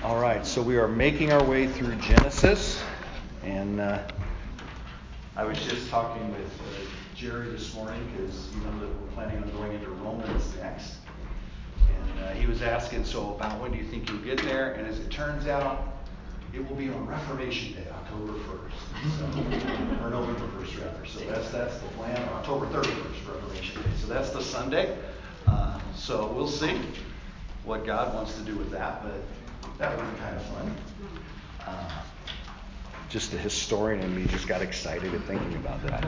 All right, so we are making our way through Genesis, and I was just talking with Jerry this morning because you know that we're planning on going into Romans next, and he was asking, so about when do you think you'll get there? And as it turns out, it will be on Reformation Day, October 1st, so, or November 1st rather. So that's the plan, October 31st, Reformation Day. So that's the Sunday. So we'll see what God wants to do with that, but that would be kind of fun. Just the historian in me just got excited at thinking about that.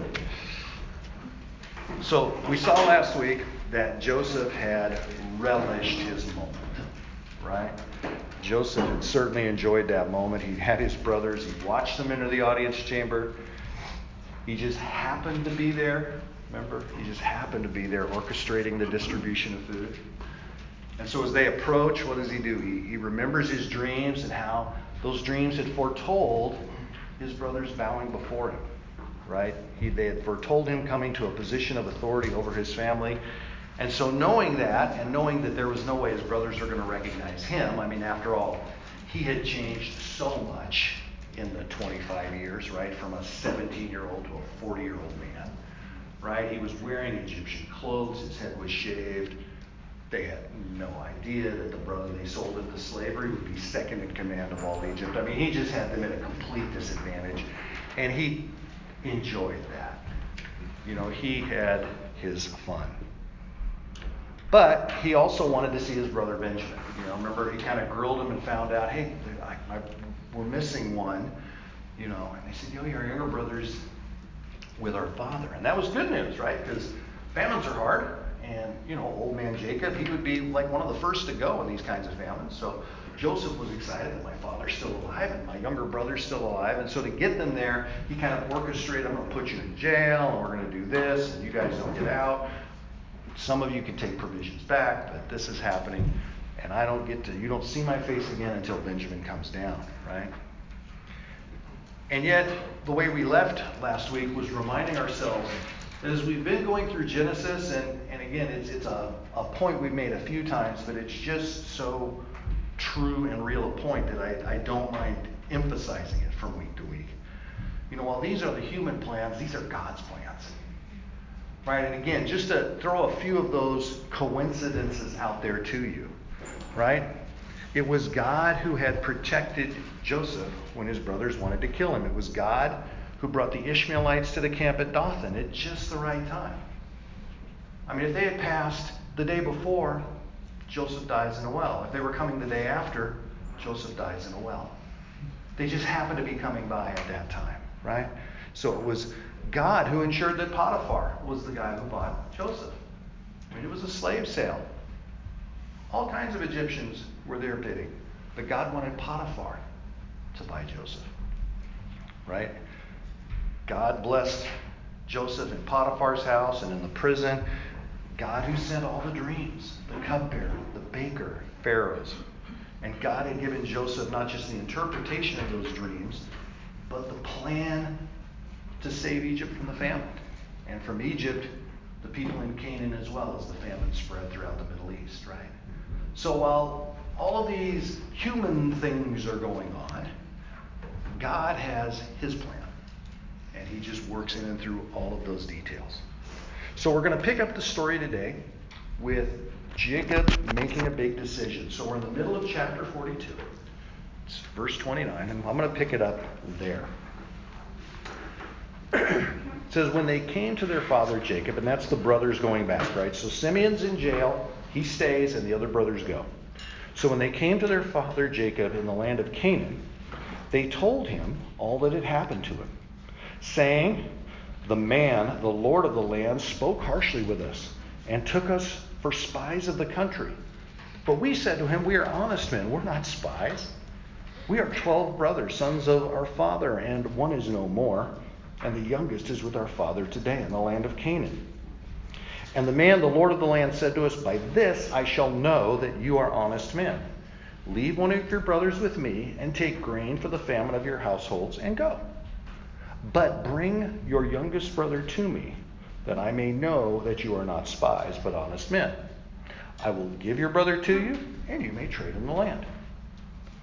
So we saw last week that Joseph had relished his moment, right? Joseph had certainly enjoyed that moment. He had his brothers. He watched them enter the audience chamber. He just happened to be there. Remember? He just happened to be there orchestrating the distribution of food. And so as they approach, what does he do? He remembers his dreams and how those dreams had foretold his brothers bowing before him, right? They had foretold him coming to a position of authority over his family. And so knowing that, and knowing that there was no way his brothers were going to recognize him, I mean, after all, he had changed so much in the 25 years, right? From a 17-year-old to a 40-year-old man, right? He was wearing Egyptian clothes. His head was shaved. They had no idea that the brother they sold into slavery would be second in command of all Egypt. I mean, he just had them at a complete disadvantage. And he enjoyed that. You know, he had his fun. But he also wanted to see his brother Benjamin. You know, remember, he kind of grilled him and found out, hey, we're missing one. You know, and they said, yo, your younger brother's with our father. And that was good news, right? Because famines are hard. And, you know, old man Jacob, he would be like one of the first to go in these kinds of famines. So Joseph was excited that my father's still alive and my younger brother's still alive. And so to get them there, he kind of orchestrated, I'm going to put you in jail, and we're going to do this, and you guys don't get out. Some of you can take provisions back, but this is happening. And you don't see my face again until Benjamin comes down, right? And yet, the way we left last week was reminding ourselves that as we've been going through Genesis, and again, it's a point we've made a few times, but it's just so true and real a point that I don't mind emphasizing it from week to week. You know, while these are the human plans, these are God's plans. Right? And again, just to throw a few of those coincidences out there to you, right? It was God who had protected Joseph when his brothers wanted to kill him. It was God who brought the Ishmaelites to the camp at Dothan at just the right time. I mean, if they had passed the day before, Joseph dies in a well. If they were coming the day after, Joseph dies in a well. They just happened to be coming by at that time, right? So it was God who ensured that Potiphar was the guy who bought Joseph. I mean, it was a slave sale. All kinds of Egyptians were there bidding. But God wanted Potiphar to buy Joseph, right? God blessed Joseph in Potiphar's house and in the prison. God who sent all the dreams, the cupbearer, the baker, Pharaoh's. And God had given Joseph not just the interpretation of those dreams, but the plan to save Egypt from the famine. And from Egypt, the people in Canaan as well, as the famine spread throughout the Middle East, right? So while all of these human things are going on, God has his plan. And he just works in and through all of those details. So we're going to pick up the story today with Jacob making a big decision. So we're in the middle of chapter 42. It's verse 29, and I'm going to pick it up there. It says, when they came to their father Jacob, and that's the brothers going back, right? So Simeon's in jail, he stays, and the other brothers go. So when they came to their father Jacob in the land of Canaan, they told him all that had happened to him, saying, the man, the Lord of the land, spoke harshly with us and took us for spies of the country. But we said to him, we are honest men, we're not spies. We are 12 brothers, sons of our father, and one is no more. And the youngest is with our father today in the land of Canaan. And the man, the Lord of the land, said to us, by this I shall know that you are honest men. Leave one of your brothers with me and take grain for the famine of your households and go. But bring your youngest brother to me, that I may know that you are not spies, but honest men. I will give your brother to you, and you may trade in the land.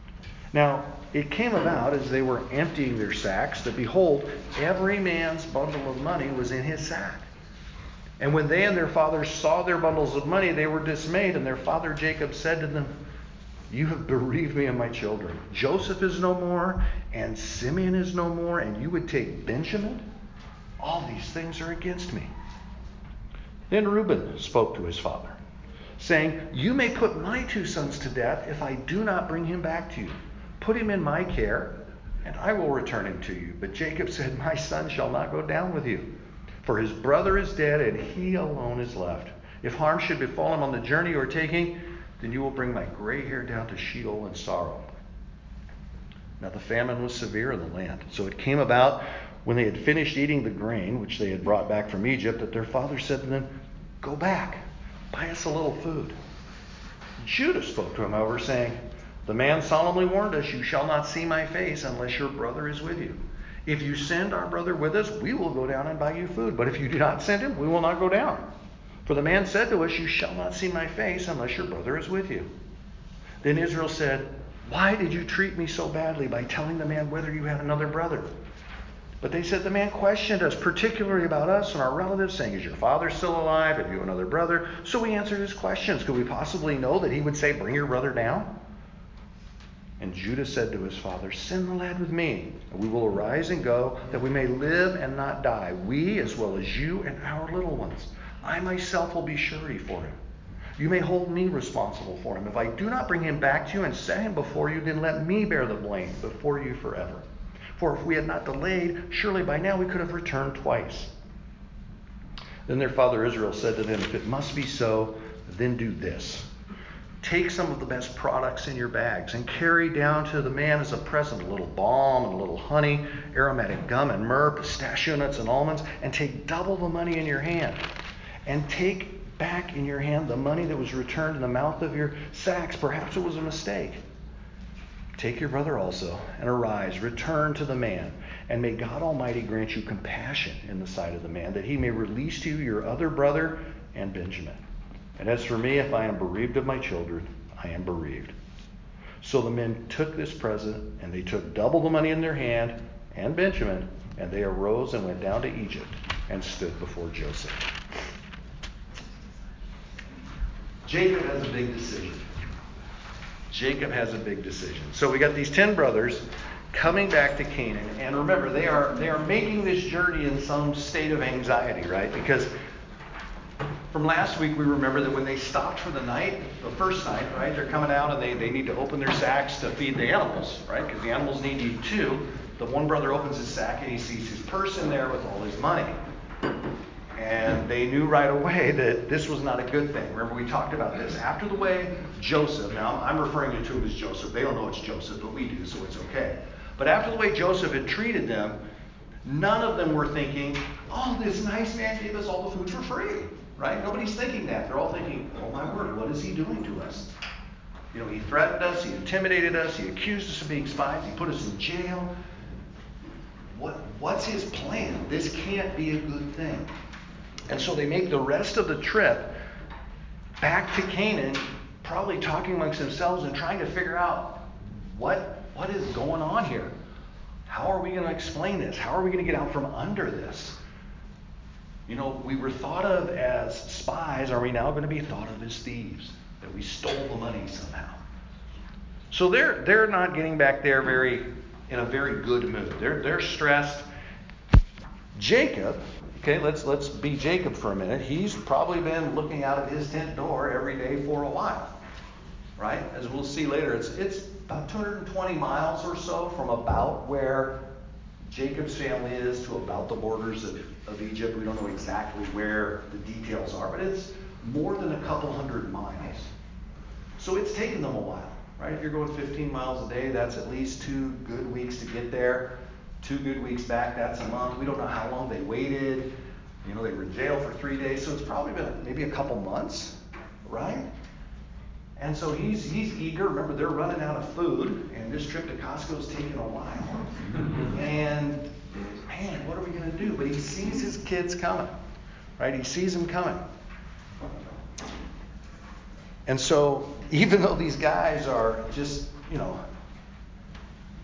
Now, it came about as they were emptying their sacks that, behold, every man's bundle of money was in his sack. And when they and their father saw their bundles of money, they were dismayed. And their father Jacob said to them, "You have bereaved me of my children. Joseph is no more, and Simeon is no more, and you would take Benjamin? All these things are against me." Then Reuben spoke to his father, saying, "You may put my 2 sons to death if I do not bring him back to you. Put him in my care, and I will return him to you." But Jacob said, "My son shall not go down with you, for his brother is dead, and he alone is left. If harm should befall him on the journey you are taking, then you will bring my gray hair down to Sheol in sorrow." Now the famine was severe in the land. So it came about, when they had finished eating the grain which they had brought back from Egypt, that their father said to them, "Go back, buy us a little food." Judah spoke to him, however, saying, "The man solemnly warned us, 'You shall not see my face unless your brother is with you. If you send our brother with us, we will go down and buy you food. But if you do not send him, we will not go down. For the man said to us, you shall not see my face unless your brother is with you.' Then Israel said, 'Why did you treat me so badly by telling the man whether you had another brother?' But they said, 'The man questioned us particularly about us and our relatives, saying, Is your father still alive? Have you another brother?' So we answered his questions. Could we possibly know that he would say, 'Bring your brother down'?" And Judah said to his father, "Send the lad with me, and we will arise and go, that we may live and not die, we as well as you and our little ones. I myself will be surety for him. You may hold me responsible for him. If I do not bring him back to you and set him before you, then let me bear the blame before you forever. For if we had not delayed, surely by now we could have returned twice." Then their father Israel said to them, "If it must be so, then do this. Take some of the best products in your bags and carry down to the man as a present a little balm and a little honey, aromatic gum and myrrh, pistachio nuts and almonds, and take double the money in your hand. And take back in your hand the money that was returned in the mouth of your sacks. Perhaps it was a mistake. Take your brother also, and arise, return to the man, and may God Almighty grant you compassion in the sight of the man, that he may release to you your other brother and Benjamin. And as for me, if I am bereaved of my children, I am bereaved." So the men took this present, and they took double the money in their hand and Benjamin, and they arose and went down to Egypt and stood before Joseph. Jacob has a big decision. So we got these 10 brothers coming back to Canaan, and remember, they are making this journey in some state of anxiety, right? Because from last week, we remember that when they stopped for the night, the first night, right, they're coming out and they need to open their sacks to feed the animals, right? Because the animals need to eat too. The one brother opens his sack and he sees his purse in there with all his money. And they knew right away that this was not a good thing. Remember, we talked about this. After the way Joseph, now I'm referring to him as Joseph. They don't know it's Joseph, but we do, so it's okay. But after the way Joseph had treated them, none of them were thinking, "Oh, this nice man gave us all the food for free." Right? Nobody's thinking that. They're all thinking, "Oh my word, what is he doing to us? You know, he threatened us, he intimidated us, he accused us of being spies, he put us in jail. What's his plan? This can't be a good thing." And so they make the rest of the trip back to Canaan, probably talking amongst themselves and trying to figure out what is going on here. How are we going to explain this? How are we going to get out from under this? You know, we were thought of as spies. Are we now going to be thought of as thieves? That we stole the money somehow. So they're not getting back there in a very good mood. They're stressed. Jacob, okay, let's be Jacob for a minute. He's probably been looking out of his tent door every day for a while, right? As we'll see later, it's about 220 miles or so from about where Jacob's family is to about the borders of Egypt. We don't know exactly where the details are, but it's more than a couple hundred miles. So it's taken them a while, right? If you're going 15 miles a day, that's at least 2 good weeks to get there. 2 good weeks back, that's a month. We don't know how long they waited. You know, they were in jail for 3 days, so it's probably been maybe a couple months, right? And so he's eager. Remember, they're running out of food, and this trip to Costco is taking a while. And, man, what are we going to do? But he sees his kids coming, right? He sees them coming. And so even though these guys are just,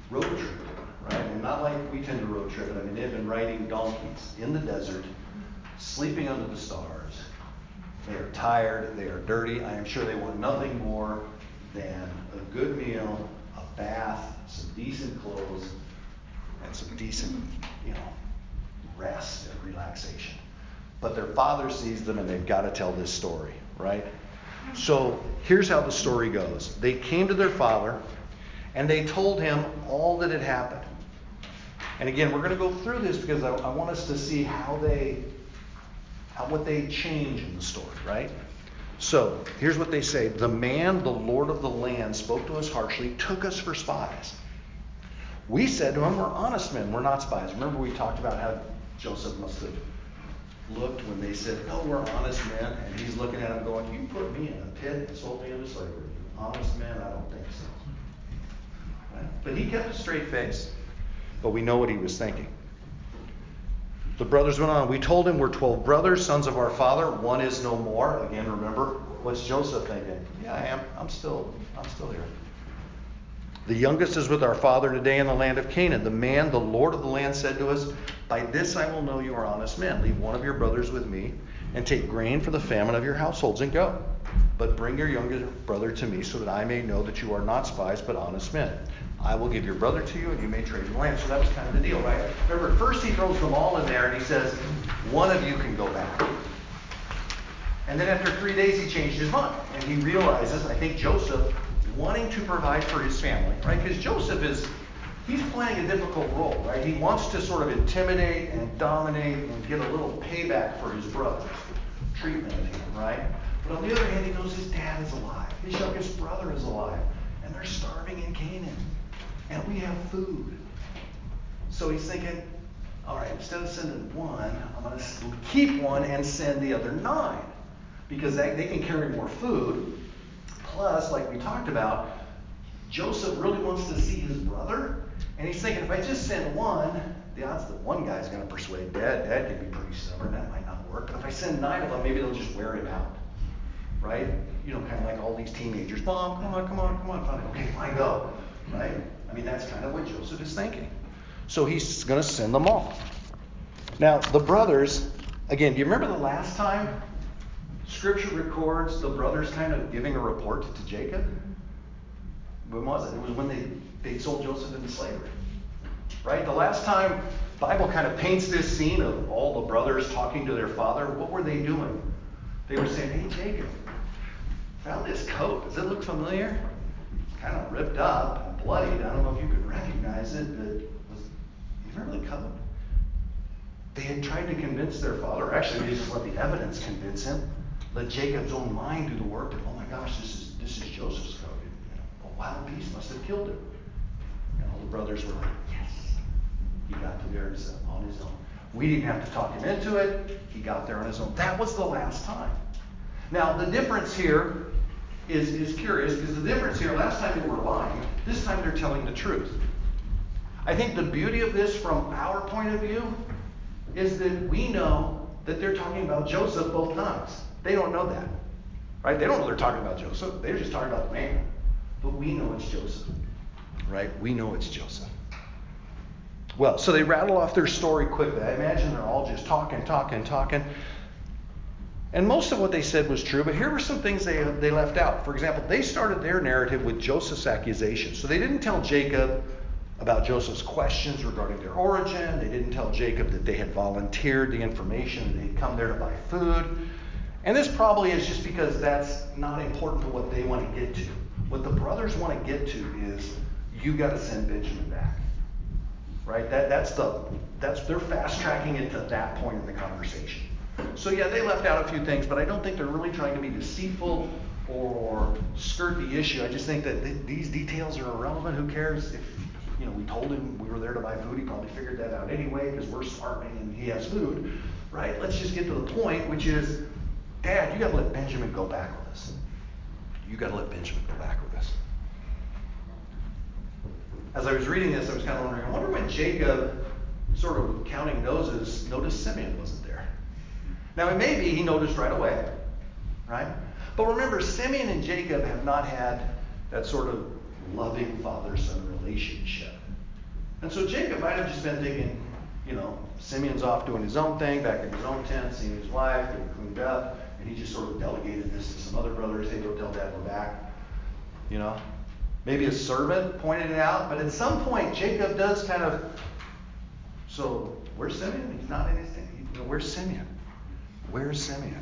road trip, right? And not like we tend to road trip, but I mean, they've been riding donkeys in the desert, sleeping under the stars. They are tired, they are dirty. I am sure they want nothing more than a good meal, a bath, some decent clothes, and some decent, rest and relaxation. But their father sees them and they've got to tell this story, right? So here's how the story goes. They came to their father and they told him all that had happened. And again, we're going to go through this because I want us to see what they change in the story, right? So here's what they say. The man, the Lord of the land, spoke to us harshly, took us for spies. We said to him, we're honest men, we're not spies. Remember we talked about how Joseph must have looked when they said, no, we're honest men. And he's looking at them going, you put me in a pit and sold me into slavery. Honest men? I don't think so. Right? But he kept a straight face. But we know what he was thinking. The brothers went on. We told him we're 12 brothers, sons of our father. One is no more. Again, remember, what's Joseph thinking? Yeah, I am. I'm still here. The youngest is with our father today in the land of Canaan. The man, the Lord of the land, said to us, by this I will know you are honest men. Leave one of your brothers with me and take grain for the famine of your households and go. But bring your younger brother to me so that I may know that you are not spies but honest men. I will give your brother to you and you may trade in the land. So that was kind of the deal, right? Remember, first he throws them all in there and he says, one of you can go back. And then after 3 days he changed his mind. And he realizes, I think Joseph, wanting to provide for his family, right? Because Joseph he's playing a difficult role, right? He wants to sort of intimidate and dominate and get a little payback for his brother's treatment of him, right? But on the other hand, he knows his dad is alive. His youngest brother is alive. And they're starving in Canaan. And we have food. So he's thinking, all right, instead of sending one, I'm going to keep one and send the other 9. Because they can carry more food. Plus, like we talked about, Joseph really wants to see his brother. And he's thinking, if I just send one, the odds that one guy's going to persuade Dad. Dad can be pretty stubborn. That might not work. But if I send 9 of them, maybe they'll just wear him out. Right? Kind of like all these teenagers. Mom, come on. Fine. Okay, fine, go. Right? I mean, that's kind of what Joseph is thinking. So he's going to send them all. Now, the brothers, again, do you remember the last time Scripture records the brothers kind of giving a report to Jacob? When was it? It was when they sold Joseph into slavery. Right? The last time the Bible kind of paints this scene of all the brothers talking to their father, what were they doing? They were saying, hey, Jacob, found this coat. Does it look familiar? It's kind of ripped up and bloodied. I don't know if you could recognize it, but you remember the coat? They had tried to convince their father. Actually, they just let the evidence convince him. Let Jacob's own mind do the work. That, oh my gosh, this is Joseph's coat. A wild beast must have killed him. And all the brothers were like, yes, he got to there on his own. We didn't have to talk him into it. He got there on his own. That was the last time. Now, the difference here is curious, because the difference here, last time they were lying, this time they're telling the truth. I think the beauty of this from our point of view is that we know that they're talking about Joseph both times. They don't know that. Right? They don't know they're talking about Joseph. They're just talking about the man. But we know it's Joseph. Right? We know it's Joseph. Well, so they rattle off their story quickly. I imagine they're all just talking. And most of what they said was true, but here were some things they left out. For example, they started their narrative with Joseph's accusations. So they didn't tell Jacob about Joseph's questions regarding their origin. They didn't tell Jacob that they had volunteered the information, that they'd come there to buy food. And this probably is just because that's not important to what they want to get to. What the brothers want to get to is, you got to send Benjamin back. Right? They're fast tracking it to that point in the conversation. So yeah, they left out a few things, but I don't think they're really trying to be deceitful or skirt the issue. I just think that these details are irrelevant. Who cares if we told him we were there to buy food? He probably figured that out anyway because we're starving and he has food. Right? Let's just get to the point, which is, Dad, you got to let Benjamin go back with us. You got to let Benjamin go back with us. As I was reading this, I was kind of wondering, I wonder when Jacob, sort of counting noses, noticed Simeon wasn't there. Now, it may be he noticed right away, right? But remember, Simeon and Jacob have not had that sort of loving father-son relationship And so Jacob might have just been thinking, Simeon's off doing his own thing, back in his own tent, seeing his wife, getting cleaned up, and he just sort of delegated this to some other brothers. Hey, go tell Dad we're back. Maybe a servant pointed it out, but at some point Jacob does kind of, so where's Simeon? He's not in his tent. Where's Simeon? Where's Simeon?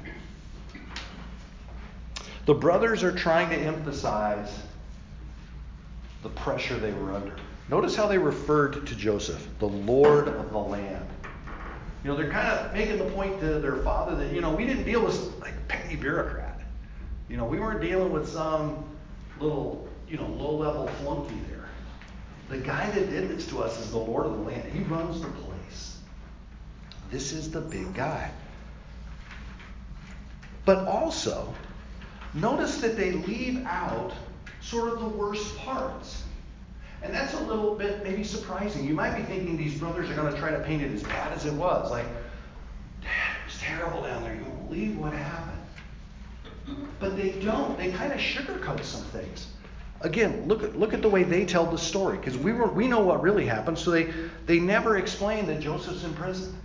The brothers are trying to emphasize the pressure they were under. Notice how they referred to Joseph, the Lord of the land. They're kind of making the point to their father that, we didn't deal with like petty bureaucrat. We weren't dealing with some little, low-level flunky there. The guy that did this to us is the Lord of the land. He runs the place. This is the big guy. But also, notice that they leave out sort of the worst parts. And that's a little bit maybe surprising. You might be thinking these brothers are going to try to paint it as bad as it was. Like, Dad, it was terrible down there. You won't believe what happened. But they don't. They kind of sugarcoat some things. Again, look at the way they tell the story. Because we know what really happened. So they never explain that Joseph's in prison.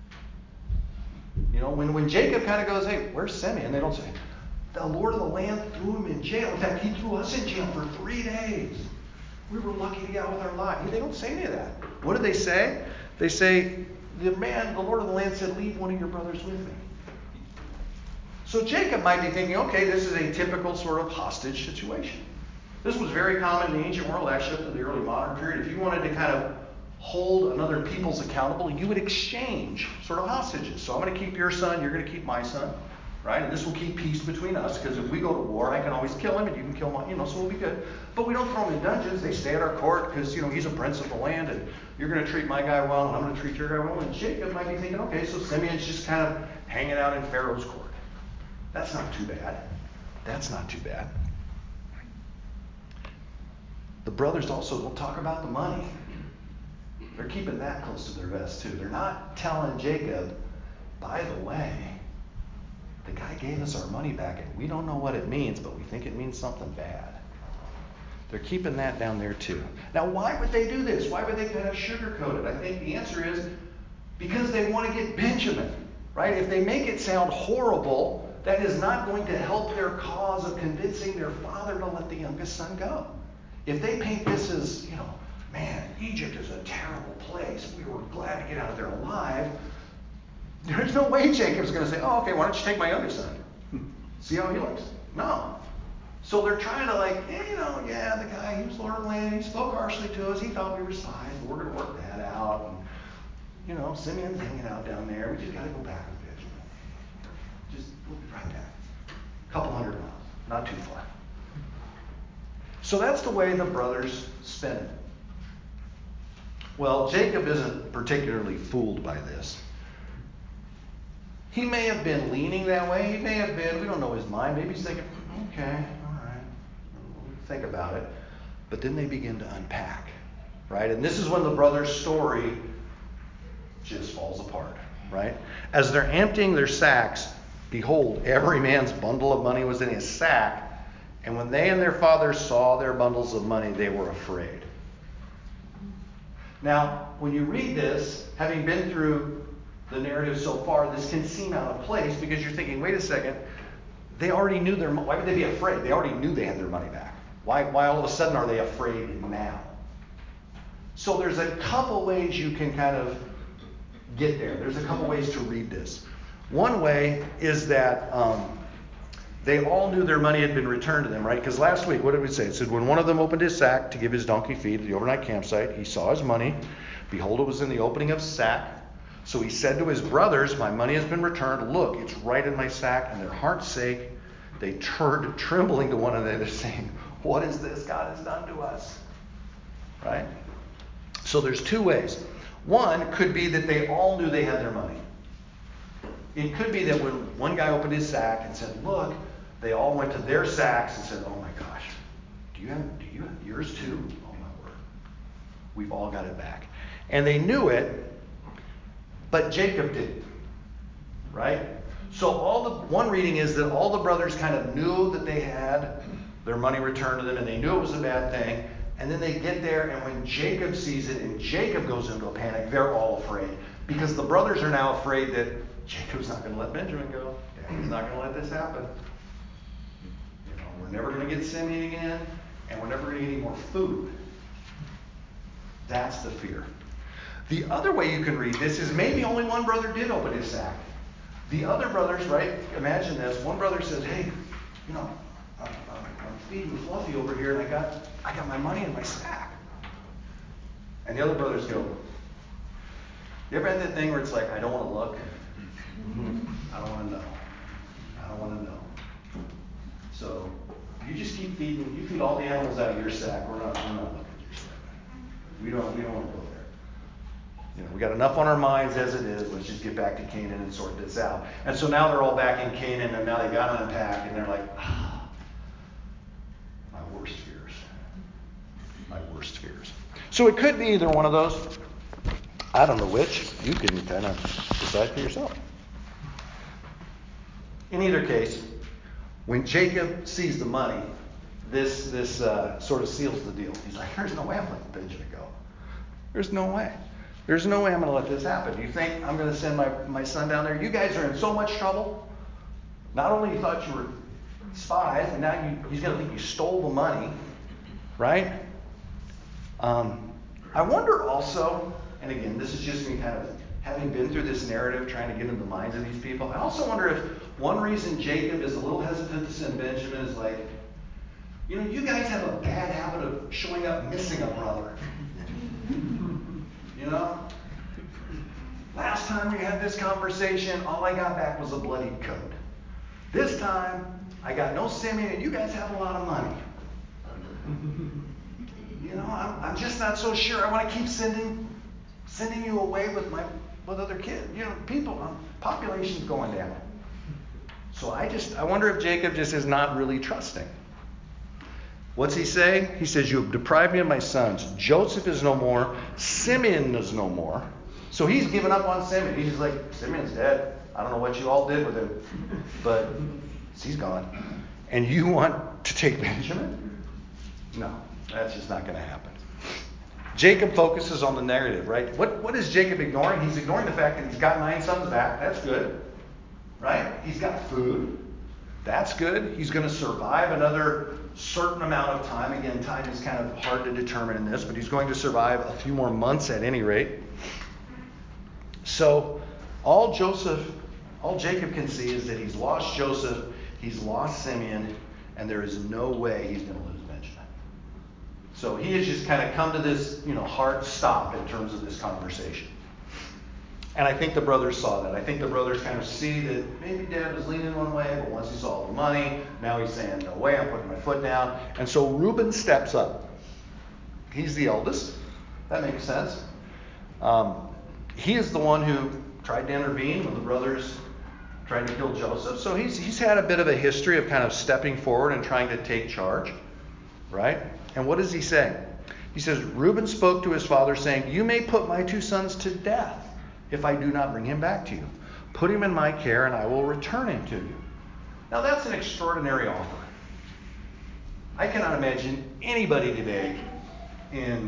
When Jacob kind of goes, hey, where's Simeon? They don't say, the Lord of the land threw him in jail. In fact, he threw us in jail for 3 days. We were lucky to get out with our life. They don't say any of that. What do they say? They say, the Lord of the land said, leave one of your brothers with me. So Jacob might be thinking, okay, this is a typical sort of hostage situation. This was very common in the ancient world, actually up to the early modern period. If you wanted to kind of hold another people's accountable, you would exchange sort of hostages. So I'm going to keep your son, you're going to keep my son. Right? And this will keep peace between us, because if we go to war, I can always kill him and you can kill mine, so we'll be good. But we don't throw him in dungeons. They stay at our court because, he's a prince of the land and you're going to treat my guy well and I'm going to treat your guy well. And Jacob might be thinking, okay, so Simeon's just kind of hanging out in Pharaoh's court. That's not too bad. That's not too bad. The brothers also don't talk about the money. They're keeping that close to their vest too. They're not telling Jacob, by the way, the guy gave us our money back, and we don't know what it means, but we think it means something bad. They're keeping that down there too. Now, why would they do this? Why would they kind of sugarcoat it? I think the answer is because they want to get Benjamin, right? If they make it sound horrible, that is not going to help their cause of convincing their father to let the youngest son go. If they paint this as, man, Egypt is a terrible place. We were glad to get out of there alive. There's no way Jacob's going to say, oh, okay, why don't you take my youngest son? See how he looks? No. So they're trying to the guy, he was Lord of the land, he spoke harshly to us, he thought we were spies, but we're going to work that out. And, Simeon's hanging out down there. We just got to go back with Benjamin. We'll be right back. A couple 100 miles, not too far. So that's the way the brothers spin it. Well, Jacob isn't particularly fooled by this. He may have been leaning that way. He may have been, we don't know his mind. Maybe he's thinking, okay, all right, we'll think about it. But then they begin to unpack, right? And this is when the brothers' story just falls apart, right? As they're emptying their sacks, behold, every man's bundle of money was in his sack. And when they and their father saw their bundles of money, they were afraid. Now, when you read this, having been through the narrative so far, this can seem out of place because you're thinking, wait a second, they already knew why would they be afraid? They already knew they had their money back. Why all of a sudden are they afraid now? So there's a couple ways you can kind of get there. There's a couple ways to read this. One way is that they all knew their money had been returned to them, right? Because last week, what did we say? It said, when one of them opened his sack to give his donkey feed at the overnight campsite, he saw his money. Behold, it was in the opening of his sack. So he said to his brothers, my money has been returned. Look, it's right in my sack. And their hearts sake, they turned trembling to one another, saying, what is this God has done to us? Right? So there's two ways. One could be that they all knew they had their money. It could be that when one guy opened his sack and said, look, they all went to their sacks and said, oh my gosh, do you have yours too? Oh my word. We've all got it back. And they knew it, but Jacob didn't. Right? So one reading is that all the brothers kind of knew that they had their money returned to them and they knew it was a bad thing, And then they get there, and when Jacob sees it and Jacob goes into a panic, they're all afraid. Because the brothers are now afraid that Jacob's not going to let Benjamin go. Daddy's not going to let this happen. You know, we're never going to get Simeon again, and we're never going to get any more food. That's the fear. The other way you can read this is maybe only one brother did open his sack. The other brothers, right? Imagine this. One brother says, hey, you know, I'm feeding Fluffy over here, and I got my money in my sack. And the other brothers go, you ever had that thing where it's like, I don't want to look? I don't want to know. I don't want to know. So you just keep feeding. You feed all the animals out of your sack. We're not looking at your sack. We don't want to go there. You know, we got enough on our minds as it is. Let's just get back to Canaan and sort this out. And so now they're all back in Canaan, and now they got to unpack, and they're like, my worst fears. My worst fears. So it could be either one of those. I don't know which. You can kind of decide for yourself. In either case, when Jacob sees the money, this sort of seals the deal. He's like, there's no way I'm letting Benjamin go. There's no way. There's no way I'm going to let this happen. You think I'm going to send my son down there? You guys are in so much trouble. Not only you thought you were spies, and now he's going to think you stole the money, right? I wonder also, and again, this is just me kind of having been through this narrative, trying to get into the minds of these people. I also wonder if one reason Jacob is a little hesitant to send Benjamin is like, you know, you guys have a bad habit of showing up missing a brother. You know? Last time we had this conversation, all I got back was a bloodied coat. This time, I got no Simeon, and you guys have a lot of money. You know, I'm just not so sure. I want to keep sending you away with other kids. You know, population's going down. So I wonder if Jacob just is not really trusting. What's he saying? He says, you have deprived me of my sons. Joseph is no more. Simeon is no more. So he's given up on Simeon. He's just like, Simeon's dead. I don't know what you all did with him, but he's gone. And you want to take Benjamin? No, that's just not going to happen. Jacob focuses on the narrative, right? What is Jacob ignoring? He's ignoring the fact that he's got 9 sons back. That's good, right? He's got food. That's good. He's going to survive another certain amount of time. Again, time is kind of hard to determine in this, but he's going to survive a few more months at any rate. So all Jacob can see is that he's lost Joseph, he's lost Simeon, and there is no way he's going to lose Benjamin. So he has just kind of come to this, hard stop in terms of this conversation. And I think the brothers saw that. I think the brothers kind of see that maybe Dad was leaning one way, but once he saw all the money, now he's saying, no way, I'm putting my foot down. And so Reuben steps up. He's the eldest. That makes sense. He is the one who tried to intervene when the brothers tried to kill Joseph. So he's had a bit of a history of kind of stepping forward and trying to take charge, right? And what does he say? He says, Reuben spoke to his father saying, you may put my 2 sons to death if I do not bring him back to you. Put him in my care and I will return him to you. Now that's an extraordinary offer. I cannot imagine anybody today in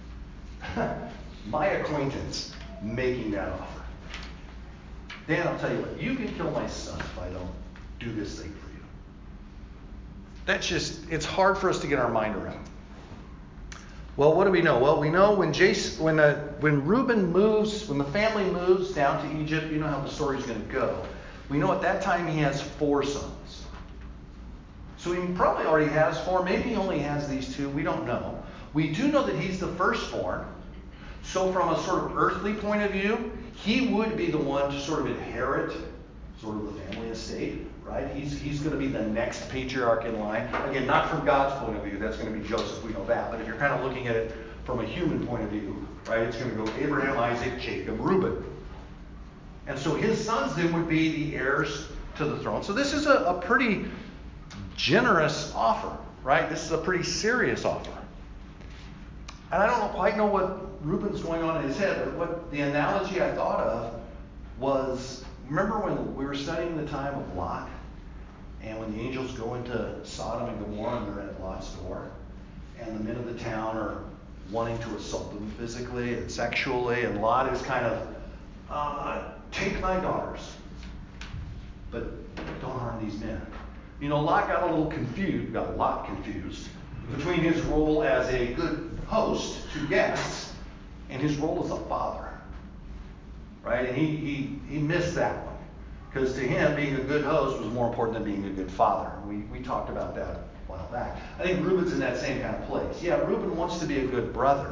my acquaintance making that offer. Dan, I'll tell you what, you can kill my son if I don't do this thing for you. It's hard for us to get our mind around. Well, what do we know? Well, we know when Reuben moves, when the family moves down to Egypt, you know how the story's going to go. We know at that time he has 4 sons. So he probably already has 4. Maybe he only has these 2. We don't know. We do know that he's the firstborn. So from a sort of earthly point of view, he would be the one to sort of inherit sort of the family estate, right? He's going to be the next patriarch in line. Again, not from God's point of view. That's going to be Joseph. We know that. But if you're kind of looking at it from a human point of view, right, it's going to go Abraham, Isaac, Jacob, Reuben. And so his sons then would be the heirs to the throne. So this is a pretty generous offer, right? This is a pretty serious offer. And I don't quite know what Reuben's going on in his head, but what the analogy I thought of was, remember when we were studying the time of Lot, and when the angels go into Sodom and Gomorrah and they're at Lot's door, and the men of the town wanting to assault them physically and sexually, and Lot is kind of, take my daughters, but don't harm these men. Lot got a lot confused between his role as a good host to guests and his role as a father, right? And he missed that one, because to him, being a good host was more important than being a good father. We talked about that a while back. I think Reuben's in that same kind of place. Yeah, Reuben wants to be a good brother,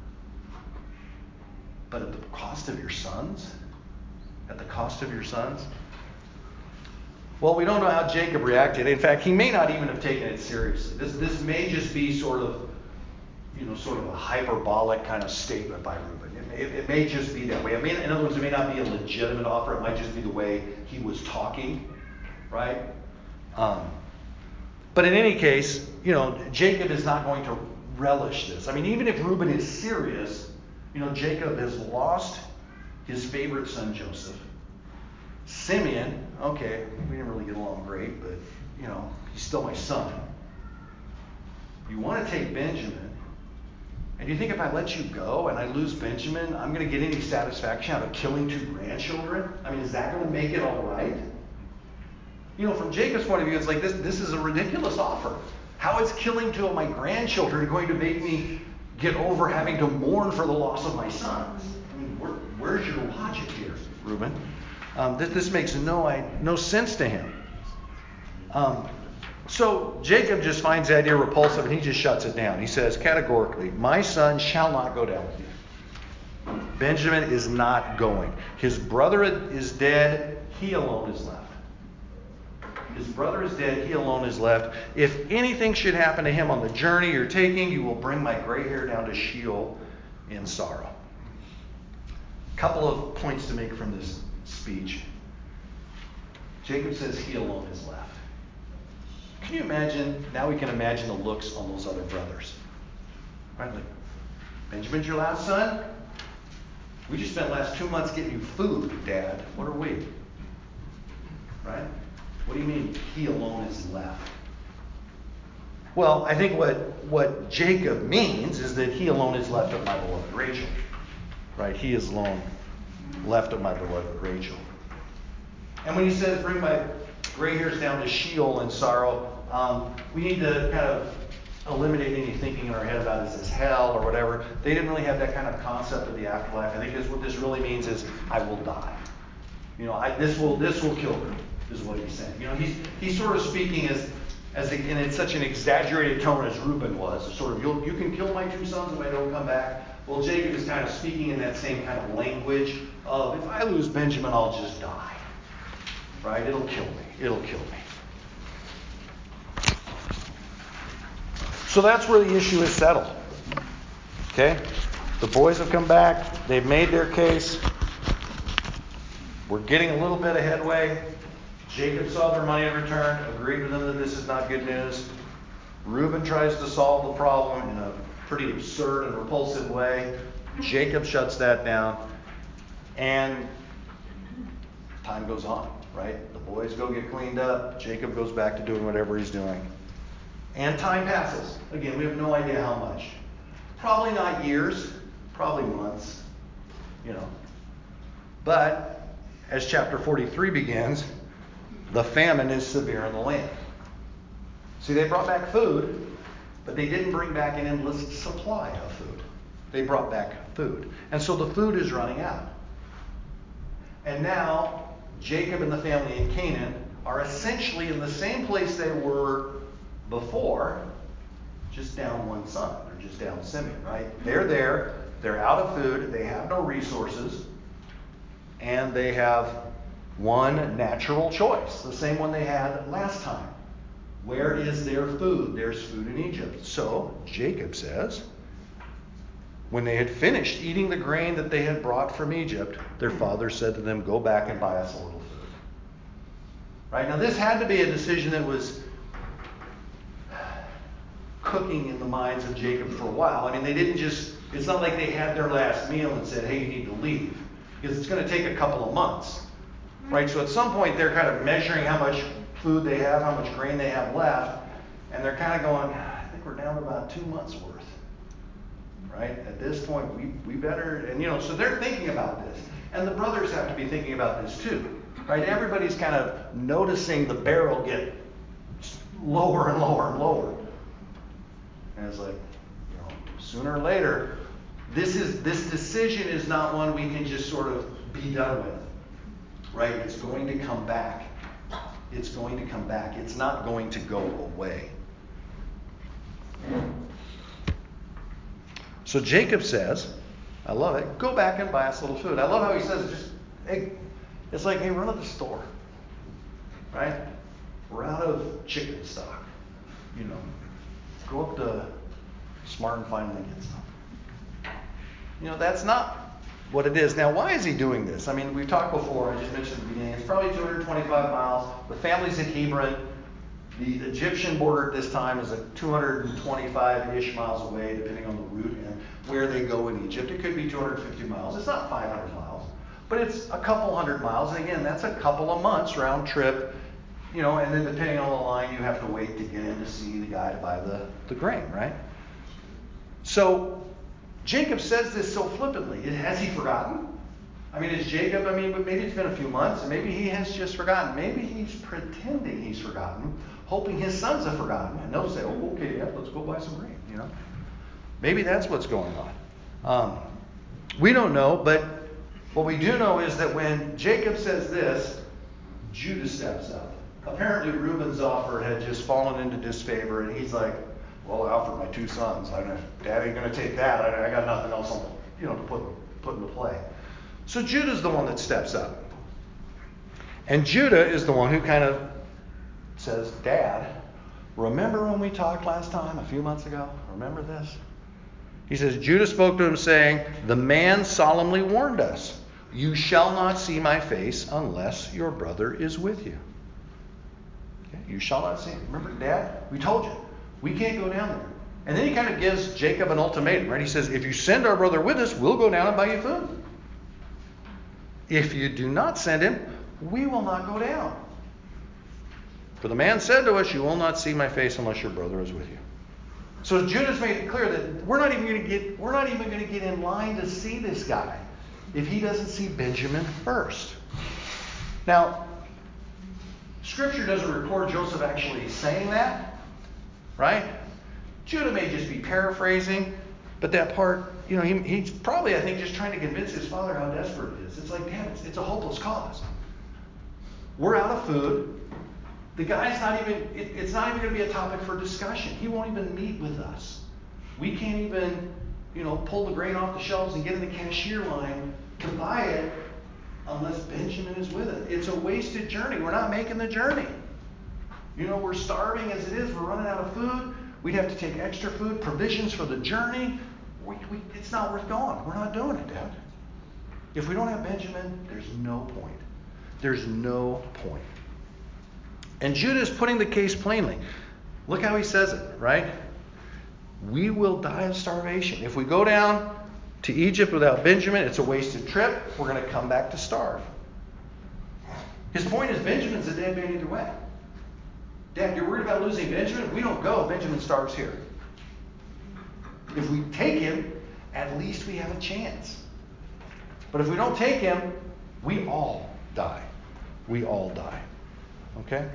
but at the cost of your sons? At the cost of your sons? Well, we don't know how Jacob reacted. In fact, he may not even have taken it seriously. This may just be sort of a hyperbolic kind of statement by Reuben. It may just be that way. In other words, it may not be a legitimate offer. It might just be the way he was talking, right? But in any case, Jacob is not going to relish this. Even if Reuben is serious, Jacob has lost his favorite son, Joseph. Simeon, okay, we didn't really get along great, but, he's still my son. You want to take Benjamin, and you think if I let you go and I lose Benjamin, I'm going to get any satisfaction out of killing 2 grandchildren? Is that going to make it all right? From Jacob's point of view, it's like this is a ridiculous offer. How is killing 2 of my grandchildren going to make me get over having to mourn for the loss of my sons? Where's your logic here, Reuben? This makes no sense to him. So Jacob just finds the idea repulsive, and he just shuts it down. He says categorically, my son shall not go down with you. Benjamin is not going. His brother is dead. He alone is left. His brother is dead. He alone is left. If anything should happen to him on the journey you're taking, you will bring my gray hair down to Sheol in sorrow. A couple of points to make from this speech. Jacob says he alone is left. Can you imagine? Now we can imagine the looks on those other brothers. Right? Like, Benjamin's your last son? We just spent the last 2 months getting you food, Dad. What are we? Right? What do you mean he alone is left? Well, I think what Jacob means is that he alone is left of my beloved Rachel. Right? He is alone left of my beloved Rachel. And when he says, bring my gray hairs down to Sheol in sorrow, we need to kind of eliminate any thinking in our head about is this hell or whatever. They didn't really have that kind of concept of the afterlife. I think what this really means is I will die. This will kill me, is what he's saying. He's sort of speaking and it's such an exaggerated tone as Reuben was. Sort of, you can kill my 2 sons if I don't come back. Well, Jacob is kind of speaking in that same kind of language of, if I lose Benjamin, I'll just die. Right? It'll kill me. It'll kill me. So that's where the issue is settled. Okay? The boys have come back. They've made their case. We're getting a little bit of headway. Jacob saw their money in return, agreed with them that this is not good news. Reuben tries to solve the problem in a pretty absurd and repulsive way. Jacob shuts that down. And time goes on, right? The boys go get cleaned up. Jacob goes back to doing whatever he's doing. And time passes. Again, we have no idea how much. Probably not years, probably months, But as chapter 43 begins, the famine is severe in the land. See, they brought back food, but they didn't bring back an endless supply of food. They brought back food. And so the food is running out. And now, Jacob and the family in Canaan are essentially in the same place they were before, just down one son, or just down Simeon, right? They're there, they're out of food, they have no resources, and they have one natural choice, the same one they had last time. Where is their food? There's food in Egypt. So, Jacob says, when they had finished eating the grain that they had brought from Egypt, their father said to them, go back and buy us a little food. Right? Now, this had to be a decision that was cooking in the minds of Jacob for a while. They didn't just, it's not like they had their last meal and said, hey, you need to leave. Because it's going to take a couple of months. Right? So at some point, they're kind of measuring how much food they have, how much grain they have left, and they're kind of going, I think we're down to about 2 months worth. right? At this point, we better, and so they're thinking about this. And the brothers have to be thinking about this too, right? Everybody's kind of noticing the barrel get lower and lower and lower. And it's like, sooner or later, this decision is not one we can just sort of be done with, right? It's going to come back. It's going to come back. It's not going to go away. So Jacob says, I love it, go back and buy us a little food. I love how he says, it's like, hey, run to the store, right? We're out of chicken stock. Go up to Smart and Final and get some. That's not what it is. Now, why is he doing this? I mean, we've talked before, I just mentioned at the beginning, it's probably 225 miles. The family's in Hebron. The Egyptian border at this time is 225-ish miles away, depending on the route and where they go in Egypt. It could be 250 miles. It's not 500 miles, but it's a couple hundred miles. And again, that's a couple of months round trip, and then depending on the line, you have to wait to get in to see the guy to buy the grain, right? So Jacob says this so flippantly. Has he forgotten? I mean, is Jacob, but maybe it's been a few months, and maybe he has just forgotten. Maybe he's pretending he's forgotten, hoping his sons have forgotten, and they'll say, oh, okay, yeah, let's go buy some grain, Maybe that's what's going on. We don't know, but what we do know is that when Jacob says this, Judah steps up. Apparently Reuben's offer had just fallen into disfavor, and he's like, well, I offered my 2 sons. Dad ain't going to take that. I got nothing else on, to put into play. So Judah's the one that steps up. And Judah is the one who kind of says, Dad, remember when we talked last time, a few months ago? Remember this? He says, Judah spoke to him saying, the man solemnly warned us, you shall not see my face unless your brother is with you. Okay? You shall not see him. Remember, Dad, we told you, we can't go down there. And then he kind of gives Jacob an ultimatum, right? He says, if you send our brother with us, we'll go down and buy you food. If you do not send him, we will not go down. For the man said to us, you will not see my face unless your brother is with you. So Judah's made it clear that we're not even going to get in line to see this guy if he doesn't see Benjamin first. Now, Scripture doesn't record Joseph actually saying that, right? Judah may just be paraphrasing, but that part, he's probably, I think, just trying to convince his father how desperate it is. It's like, Dad, it's a hopeless cause. We're out of food. The guy's it's not even going to be a topic for discussion. He won't even meet with us. We can't even, pull the grain off the shelves and get in the cashier line to buy it unless Benjamin is with us. It's a wasted journey. We're not making the journey. We're starving as it is. We're running out of food. We'd have to take extra food, provisions for the journey. It's not worth going. We're not doing it, Dad. If we don't have Benjamin, there's no point. There's no point. And Judah is putting the case plainly. Look how he says it, right? We will die of starvation. If we go down to Egypt without Benjamin, it's a wasted trip. We're going to come back to starve. His point is Benjamin's a dead man either way. Dad, you're worried about losing Benjamin? We don't go. Benjamin starves here. If we take him, at least we have a chance. But if we don't take him, we all die. We all die. Okay?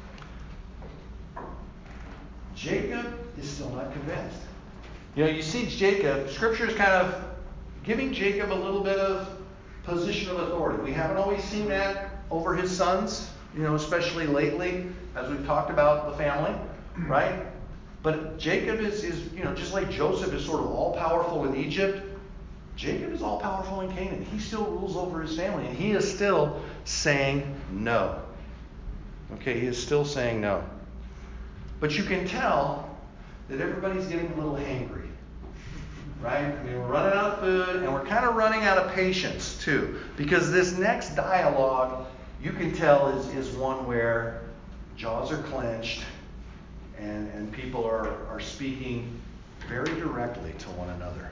Jacob is still not convinced. You see Jacob, Scripture is kind of giving Jacob a little bit of position of authority. We haven't always seen that over his sons, especially lately, as we've talked about the family, right? But Jacob is just like Joseph is sort of all-powerful in Egypt, Jacob is all-powerful in Canaan. He still rules over his family, and he is still saying no. Okay, he is still saying no. But you can tell that everybody's getting a little hangry, right? We're running out of food, and we're kind of running out of patience, too. Because this next dialogue, you can tell, is one where jaws are clenched, and people are speaking very directly to one another.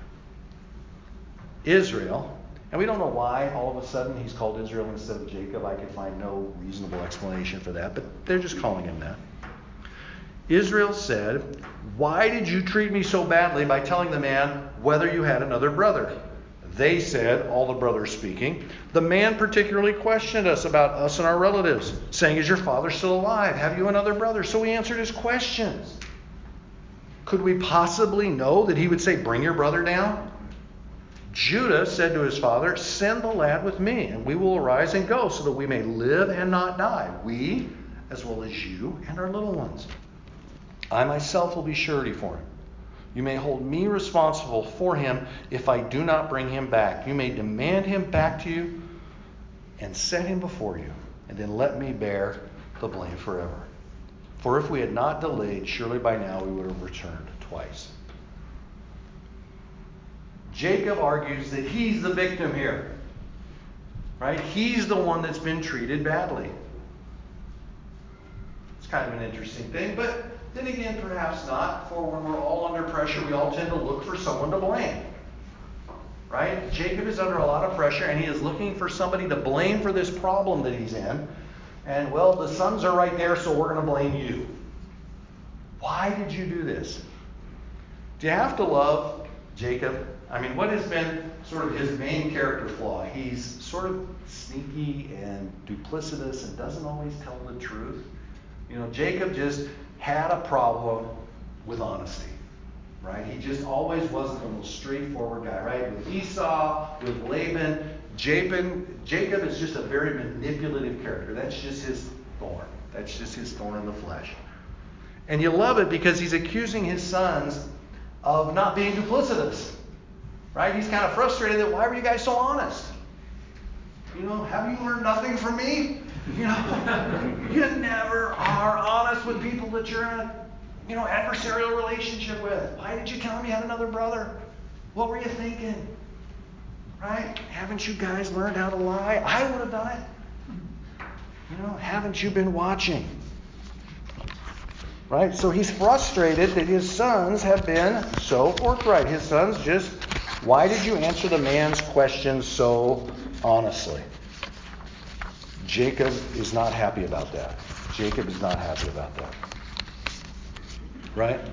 Israel, and we don't know why all of a sudden he's called Israel instead of Jacob. I can find no reasonable explanation for that, but they're just calling him that. Israel said, "Why did you treat me so badly by telling the man whether you had another brother?" They said, all the brothers speaking, "The man particularly questioned us about us and our relatives, saying, 'Is your father still alive? Have you another brother?' So we answered his questions. Could we possibly know that he would say, 'Bring your brother down'?" Judah said to his father, "Send the lad with me, and we will arise and go, so that we may live and not die, we, as well as you and our little ones. I myself will be surety for him. You may hold me responsible for him if I do not bring him back. You may demand him back to you and set him before you, and then let me bear the blame forever. For if we had not delayed, surely by now we would have returned twice." Jacob argues that he's the victim here, right? He's the one that's been treated badly. It's kind of an interesting thing, but then again, perhaps not, for when we're all under pressure, we all tend to look for someone to blame. Right? Jacob is under a lot of pressure, and he is looking for somebody to blame for this problem that he's in. And, well, the sons are right there, so we're going to blame you. Why did you do this? Do you have to love Jacob? I mean, what has been sort of his main character flaw? He's sort of sneaky and duplicitous and doesn't always tell the truth. You know, Jacob just had a problem with honesty, right? He just always wasn't the most straightforward guy, right? With Esau, with Laban, Jacob is just a very manipulative character. That's just his thorn. That's just his thorn in the flesh. And you love it because he's accusing his sons of not being duplicitous, right? He's kind of frustrated that, why were you guys so honest? You know, have you learned nothing from me? You know, you never are honest with people that you're in a, adversarial relationship with. Why did you tell me you had another brother? What were you thinking? Right? Haven't you guys learned how to lie? I would have done it. Haven't you been watching? Right? So he's frustrated that his sons have been so forthright. His sons just, why did you answer the man's questions so honestly? Jacob is not happy about that. Jacob is not happy about that. Right?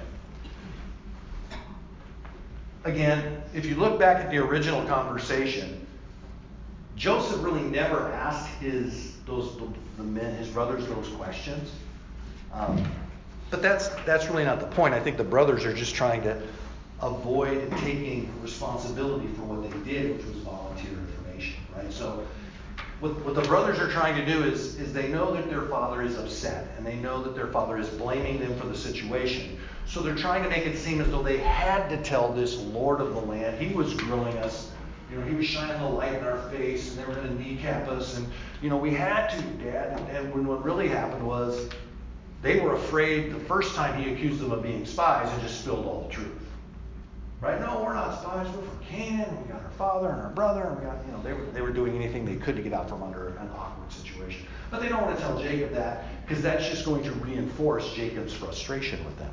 Again, if you look back at the original conversation, Joseph really never asked his brothers those questions. But that's really not the point. I think the brothers are just trying to avoid taking responsibility for what they did, which was volunteer information, right? So what the brothers are trying to do is they know that their father is upset, and they know that their father is blaming them for the situation. So they're trying to make it seem as though they had to tell this lord of the land. He was grilling us. He was shining the light in our face, and they were going to kneecap us. And, we had to, Dad. And when what really happened was they were afraid the first time he accused them of being spies and just spilled all the truth. Right? No, we're not spies. We're from Canaan. We got our father and our brother. And we got, they were doing anything they could to get out from under an awkward situation. But they don't want to tell Jacob that because that's just going to reinforce Jacob's frustration with them.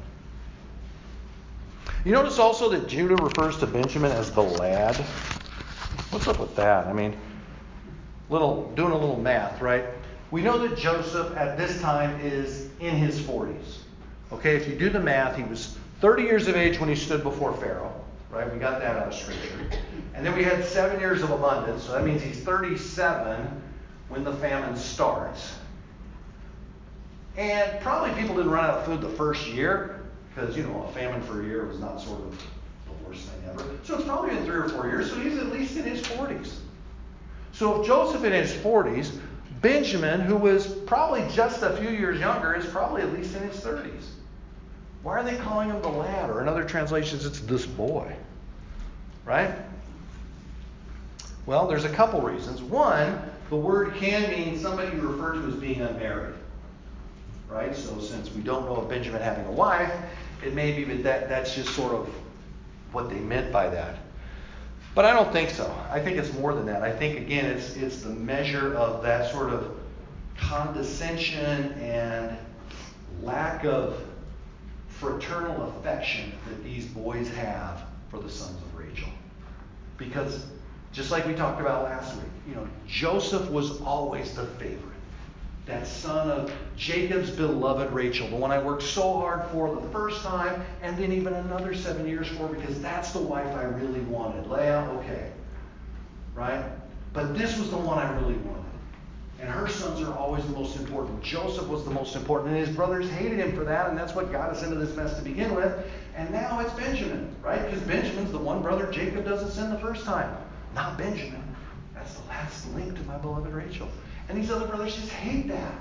You notice also that Judah refers to Benjamin as the lad. What's up with that? I mean, doing a little math, right? We know that Joseph at this time is in his 40s. Okay, if you do the math, he was 30 years of age when he stood before Pharaoh, right? We got that out of Scripture. And then we had 7 years of abundance, so that means he's 37 when the famine starts. And probably people didn't run out of food the first year, because, a famine for a year was not sort of the worst thing ever. So it's probably been 3 or 4 years, so he's at least in his 40s. So if Joseph in his 40s, Benjamin, who was probably just a few years younger, is probably at least in his 30s. Why are they calling him the lad? Or in other translations, it's this boy. Right? Well, there's a couple reasons. One, the word can mean somebody referred to as being unmarried. Right? So since we don't know of Benjamin having a wife, it may be that's just sort of what they meant by that. But I don't think so. I think it's more than that. I think, again, it's the measure of that sort of condescension and lack of fraternal affection that these boys have for the sons of Rachel. Because just like we talked about last week, Joseph was always the favorite. that son of Jacob's beloved Rachel, the one I worked so hard for the first time, and then even another 7 years for, because that's the wife I really wanted. Leah, okay. Right? But this was the one I really wanted. And her sons are always the most important. Joseph was the most important, and his brothers hated him for that, and that's what got us into this mess to begin with. And now it's Benjamin, right? Because Benjamin's the one brother Jacob doesn't send the first time. Not Benjamin. That's the last link to my beloved Rachel. And these other brothers just hate that.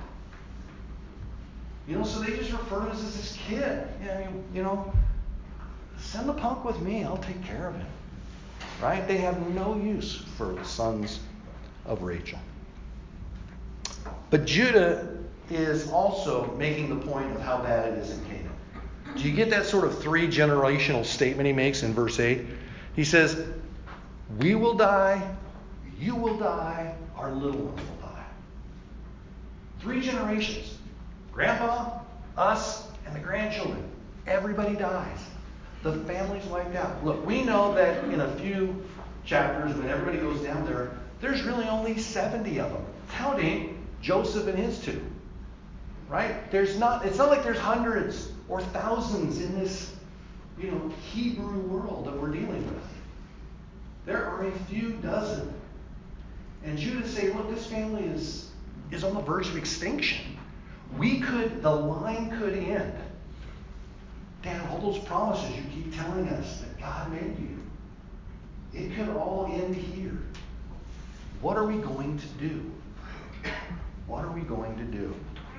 So they just refer to him as this kid. Send the punk with me. I'll take care of him. Right? They have no use for the sons of Rachel. But Judah is also making the point of how bad it is in Canaan. Do you get that sort of 3 generational statement he makes in verse 8? He says, we will die, you will die, our little ones will die. 3 generations. Grandpa, us, and the grandchildren. Everybody dies. The family's wiped out. Look, we know that in a few chapters, when everybody goes down there, there's really only 70 of them, counting Joseph and his 2. Right? It's not like there's hundreds or thousands in this, Hebrew world that we're dealing with. There are a few dozen. And Judah's saying, look, this family is on the verge of extinction. The line could end. Dad, all those promises you keep telling us that God made you, it could all end here. What are we going to do? What are we going to do?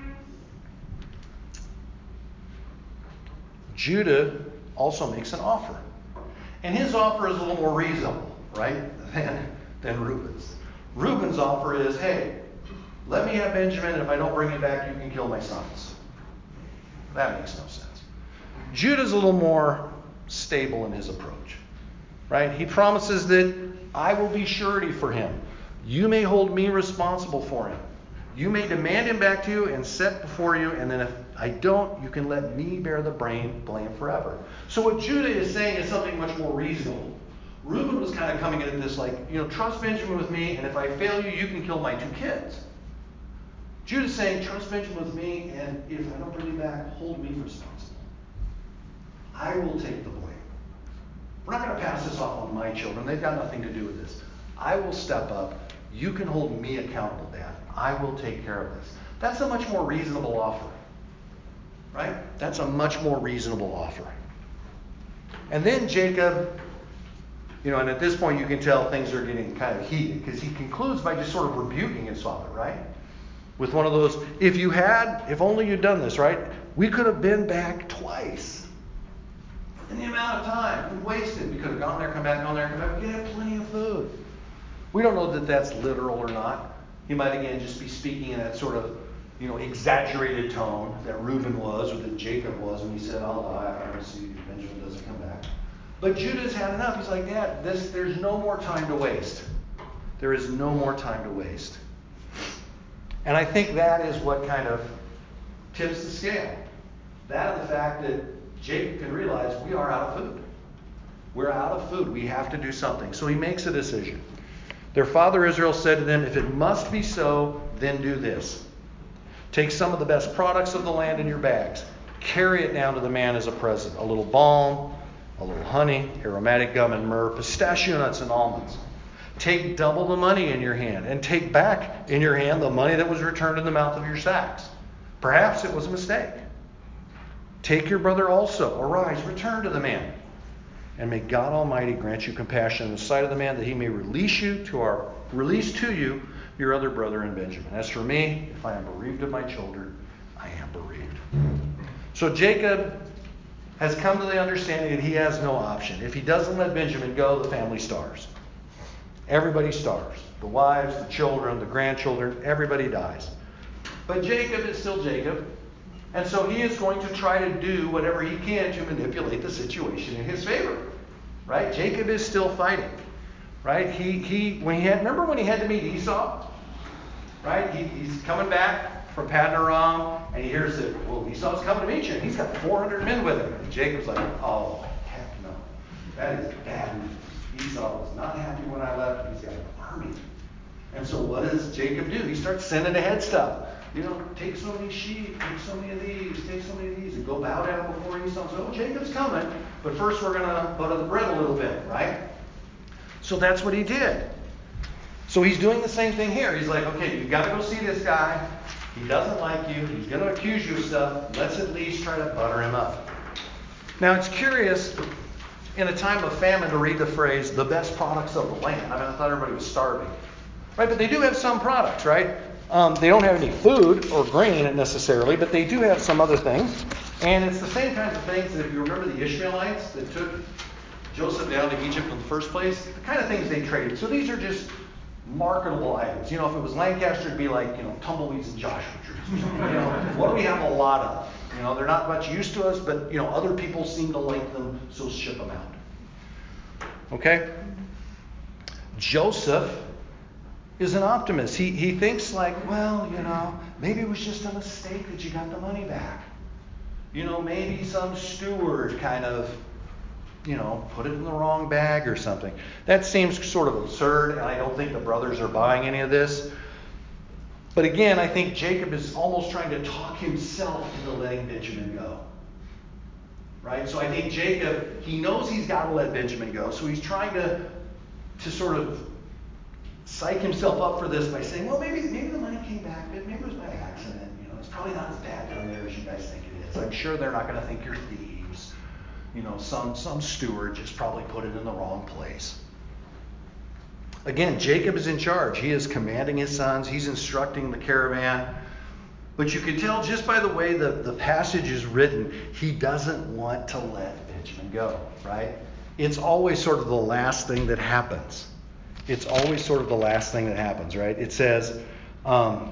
Judah also makes an offer. And his offer is a little more reasonable, right, than Reuben's. Reuben's offer is, hey, let me have Benjamin, and if I don't bring it back, you can kill my sons. That makes no sense. Judah's a little more stable in his approach, right? He promises that I will be surety for him. You may hold me responsible for him. You may demand him back to you and set before you, and then if I don't, you can let me bear the blame forever. So what Judah is saying is something much more reasonable. Reuben was kind of coming at this like, trust Benjamin with me, and if I fail you, you can kill my 2 kids. Judah's saying, trust Benjamin with me, and if I don't bring him back, hold me responsible. I will take the blame. We're not going to pass this off on my children. They've got nothing to do with this. I will step up. You can hold me accountable, Dad. I will take care of this. That's a much more reasonable offer. Right? That's a much more reasonable offer. And then Jacob, and at this point you can tell things are getting kind of heated, because he concludes by just sort of rebuking his father, right? With one of those, if only you'd done this, right? We could have been back twice. In the amount of time we wasted. We could have gone there, come back, gone there, come back. We could have plenty of food. We don't know that that's literal or not. He might, again, just be speaking in that sort of, exaggerated tone that Reuben was, or that Jacob was when he said, I'll die if I don't see Benjamin doesn't come back. But Judah's had enough. He's like, Dad, there's no more time to waste. There is no more time to waste. And I think that is what kind of tips the scale. That and the fact that Jacob can realize we are out of food. We're out of food. We have to do something. So he makes a decision. Their father Israel said to them, if it must be so, then do this. Take some of the best products of the land in your bags. Carry it down to the man as a present. A little balm, a little honey, aromatic gum and myrrh, pistachio nuts and almonds. Take double the money in your hand, and take back in your hand the money that was returned in the mouth of your sacks. Perhaps it was a mistake. Take your brother also. Arise, return to the man. And may God Almighty grant you compassion in the sight of the man, that he may release to you your other brother and Benjamin. As for me, if I am bereaved of my children, I am bereaved. So Jacob has come to the understanding that he has no option. If he doesn't let Benjamin go, the family starves. Everybody starves. The wives, the children, the grandchildren, everybody dies. But Jacob is still Jacob. And so he is going to try to do whatever he can to manipulate the situation in his favor. Right? Jacob is still fighting. Right? Remember when he had to meet Esau? Right? He's coming back from Paddan Aram, and he hears that, Esau's coming to meet you, and he's got 400 men with him. And Jacob's like, oh, heck no. That is bad news. Esau was not happy when I left. He's got an army. And so what does Jacob do? He starts sending ahead stuff. take so many sheep, take so many of these, take so many of these, and go bow down before Esau. So, Jacob's coming, but first we're going to butter the bread a little bit, right? So that's what he did. So he's doing the same thing here. He's like, okay, you've got to go see this guy. He doesn't like you. He's going to accuse you of stuff. Let's at least try to butter him up. Now, it's curious in a time of famine to read the phrase, the best products of the land. I mean, I thought everybody was starving. Right? But they do have some products, right? They don't have any food or grain necessarily, but they do have some other things. And it's the same kinds of things that if you remember the Ishmaelites that took Joseph down to Egypt in the first place, the kind of things they traded. So these are just marketable items. If it was Lancaster, it'd be like, tumbleweeds and Joshua trees or something. What do we have a lot of? They're not much use to us, but, other people seem to like them, so ship them out. Okay? Joseph is an optimist. He thinks like, maybe it was just a mistake that you got the money back. Maybe some steward kind of, put it in the wrong bag or something. That seems sort of absurd, and I don't think the brothers are buying any of this. But again, I think Jacob is almost trying to talk himself into letting Benjamin go. Right? So I think Jacob, he knows he's got to let Benjamin go, so he's trying to sort of psych himself up for this by saying, well, maybe the money came back, but maybe it was by accident. It's probably not as bad down there as you guys think it is. I'm sure they're not going to think you're thieves. Some steward just probably put it in the wrong place. Again, Jacob is in charge. He is commanding his sons. He's instructing the caravan. But you can tell just by the way the passage is written, he doesn't want to let Benjamin go, right? It's always sort of the last thing that happens. It's always sort of the last thing that happens, right? It says, how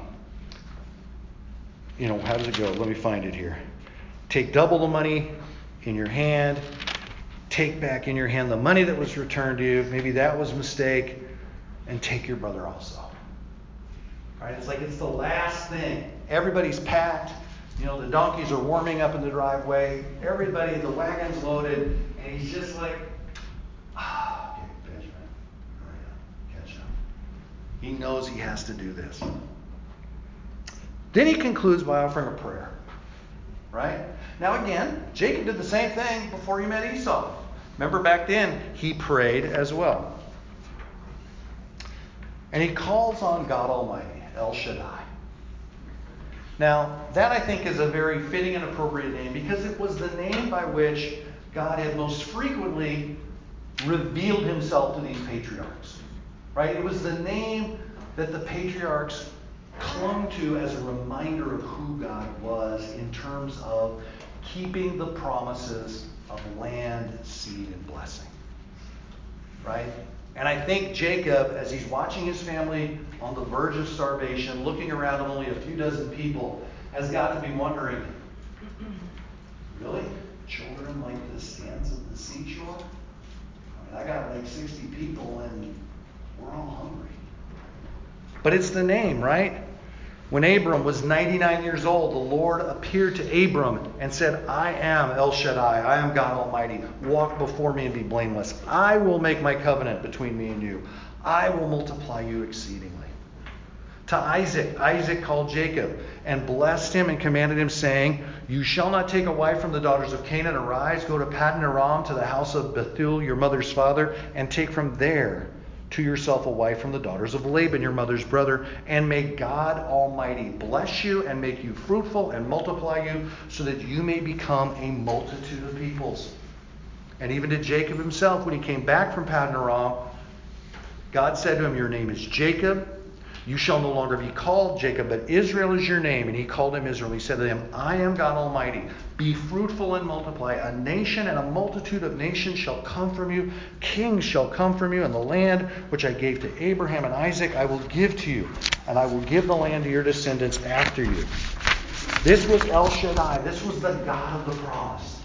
does it go? Let me find it here. Take double the money in your hand. Take back in your hand the money that was returned to you. Maybe that was a mistake. And take your brother also. Right? It's like it's the last thing. Everybody's packed. The donkeys are warming up in the driveway. Everybody, the wagon's loaded. And he's just like, okay, Benjamin, hurry up, catch up. He knows he has to do this. Then he concludes by offering a prayer. Right? Now again, Jacob did the same thing before he met Esau. Remember back then, he prayed as well. And he calls on God Almighty, El Shaddai. Now, that I think is a very fitting and appropriate name because it was the name by which God had most frequently revealed himself to these patriarchs. Right? It was the name that the patriarchs clung to as a reminder of who God was in terms of keeping the promises of land, seed, and blessing. Right? And I think Jacob, as he's watching his family on the verge of starvation, looking around at only a few dozen people, has got to be wondering, really? Children like the sands of the seashore? I got like 60 people and we're all hungry. But it's the name, right? When Abram was 99 years old, the Lord appeared to Abram and said, I am El Shaddai. I am God Almighty. Walk before me and be blameless. I will make my covenant between me and you. I will multiply you exceedingly. To Isaac called Jacob and blessed him and commanded him, saying, You shall not take a wife from the daughters of Canaan. Arise, go to Paddan Aram, to the house of Bethuel, your mother's father, and take from there to yourself a wife from the daughters of Laban, your mother's brother, and may God Almighty bless you and make you fruitful and multiply you so that you may become a multitude of peoples. And even to Jacob himself, when he came back from Paddan Aram, God said to him, Your name is Jacob. You shall no longer be called Jacob, but Israel is your name. And he called him Israel. He said to him, I am God Almighty. Be fruitful and multiply. A nation and a multitude of nations shall come from you. Kings shall come from you. And the land which I gave to Abraham and Isaac I will give to you. And I will give the land to your descendants after you. This was El Shaddai. This was the God of the promise.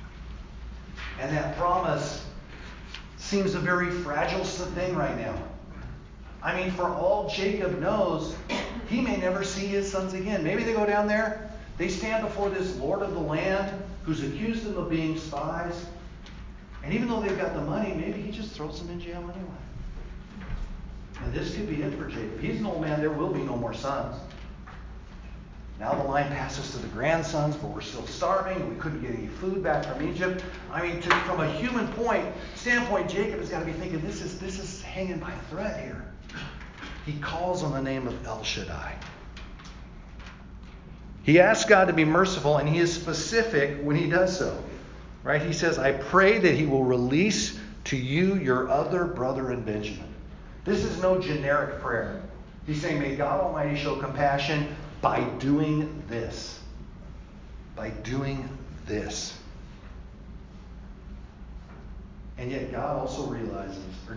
And that promise seems a very fragile thing right now. I mean, for all Jacob knows, he may never see his sons again. Maybe they go down there. They stand before this Lord of the land who's accused them of being spies. And even though they've got the money, maybe he just throws them in jail anyway. And this could be it for Jacob. He's an old man. There will be no more sons. Now the line passes to the grandsons, but we're still starving. We couldn't get any food back from Egypt. I mean, from a human standpoint, Jacob has got to be thinking, this is hanging by a thread here. He calls on the name of El Shaddai. He asks God to be merciful, and he is specific when he does so. Right? He says, I pray that he will release to you your other brother in Benjamin. This is no generic prayer. He's saying, may God Almighty show compassion by doing this. By doing this. And yet Jacob also realizes,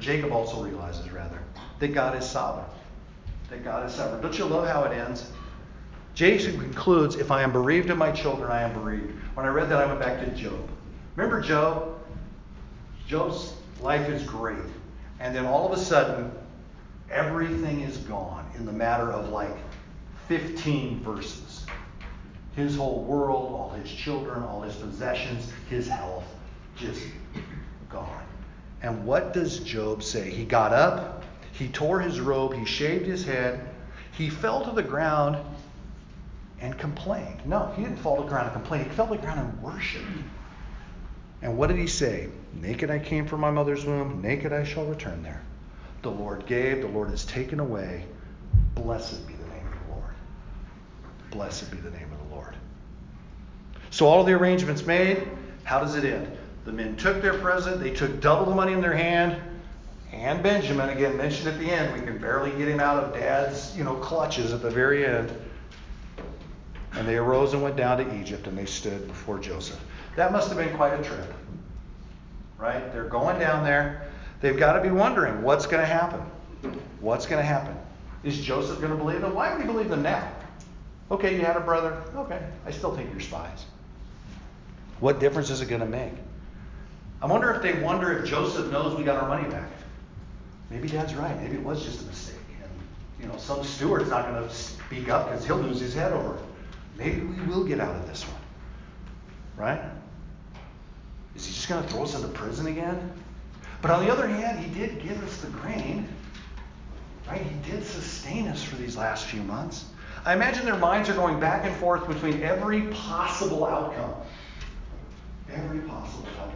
that God is sovereign. That God is sovereign. Don't you love how it ends? Jason concludes, if I am bereaved of my children, I am bereaved. When I read that, I went back to Job. Remember Job? Job's life is great. And then all of a sudden, everything is gone in the matter of like 15 verses. His whole world, all his children, all his possessions, his health, just gone. And what does Job say? He got up, he tore his robe, he shaved his head, he fell to the ground and complained. No, he didn't fall to the ground and complain. He fell to the ground and worshiped. And what did he say? Naked I came from my mother's womb, naked I shall return there. The Lord gave, the Lord has taken away. Blessed be the name of the Lord. Blessed be the name of the Lord. So all the arrangements made, how does it end? The men took their present, they took double the money in their hand, and Benjamin, again mentioned at the end, we can barely get him out of Dad's, clutches at the very end. And they arose and went down to Egypt, and they stood before Joseph. That must have been quite a trip, right? They're going down there. They've got to be wondering, what's going to happen? What's going to happen? Is Joseph going to believe them? Why would he believe them now? Okay, you had a brother. Okay, I still think you're spies. What difference is it going to make? I wonder if Joseph knows we got our money back. Maybe Dad's right. Maybe it was just a mistake. And, some steward's not going to speak up because he'll lose his head over it. Maybe we will get out of this one. Right? Is he just going to throw us into prison again? But on the other hand, he did give us the grain. Right? He did sustain us for these last few months. I imagine their minds are going back and forth between every possible outcome. Every possible outcome.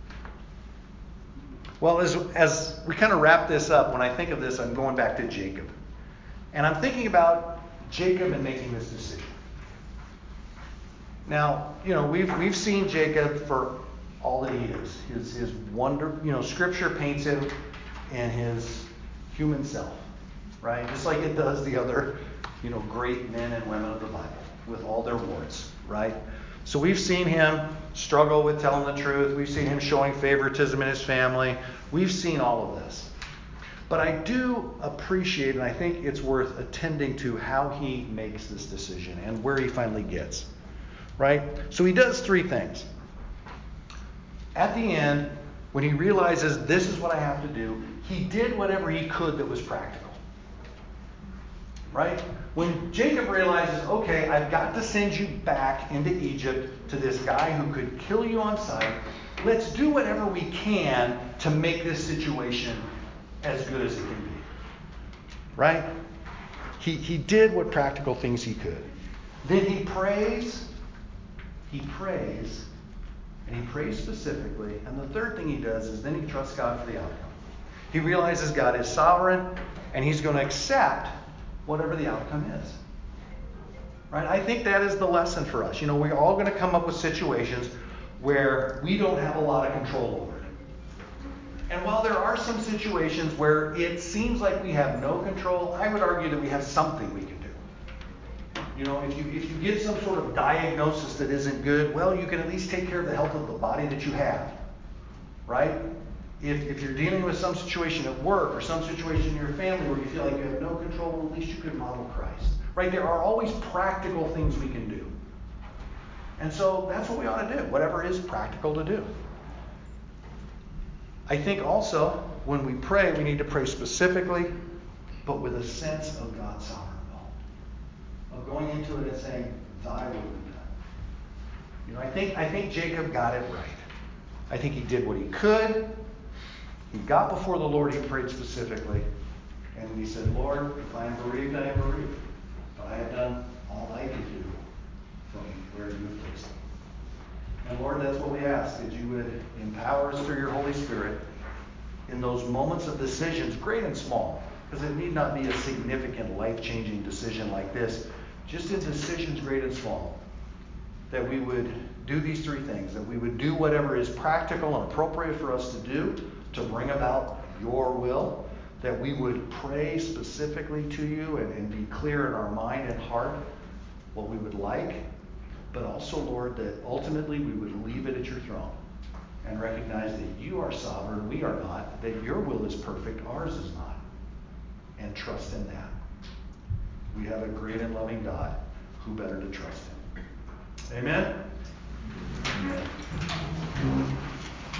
Well, as we kind of wrap this up, when I think of this, I'm going back to Jacob. And I'm thinking about Jacob and making this decision. Now, we've seen Jacob for all that he is. His wonder, Scripture paints him in his human self, right? Just like it does the other, great men and women of the Bible with all their warts, right? So we've seen him struggle with telling the truth. We've seen him showing favoritism in his family. We've seen all of this. But I do appreciate, and I think it's worth attending to how he makes this decision and where he finally gets. Right? So he does three things. At the end, when he realizes this is what I have to do, he did whatever he could that was practical. Right? When Jacob realizes, okay, I've got to send you back into Egypt to this guy who could kill you on sight, let's do whatever we can to make this situation as good as it can be. Right? He did what practical things he could. Then he prays, and he prays specifically. And the third thing he does is then he trusts God for the outcome. He realizes God is sovereign, and he's going to accept whatever the outcome is. Right? I think that is the lesson for us. We're all going to come up with situations where we don't have a lot of control over it. And while there are some situations where it seems like we have no control, I would argue that we have something we can do. If you get some sort of diagnosis that isn't good, well, you can at least take care of the health of the body that you have. Right? If you're dealing with some situation at work or some situation in your family where you feel like you have no control, well, at least you could model Christ. Right? There are always practical things we can do. And so that's what we ought to do, whatever is practical to do. I think also when we pray, we need to pray specifically, but with a sense of God's sovereign will. Of going into it and saying, thy will be done. I think Jacob got it right. I think he did what he could. He got before the Lord, he prayed specifically. And he said, Lord, if I am bereaved, I am bereaved. But I have done all I can do where you have placed them. And Lord, that's what we ask, that you would empower us through your Holy Spirit in those moments of decisions, great and small, because it need not be a significant, life-changing decision like this, just in decisions great and small, that we would do these three things, that we would do whatever is practical and appropriate for us to do to bring about your will, that we would pray specifically to you and be clear in our mind and heart what we would like, but also, Lord, that ultimately we would leave it at your throne and recognize that you are sovereign, we are not, that your will is perfect, ours is not, and trust in that. We have a great and loving God. Who better to trust him? Amen? Amen.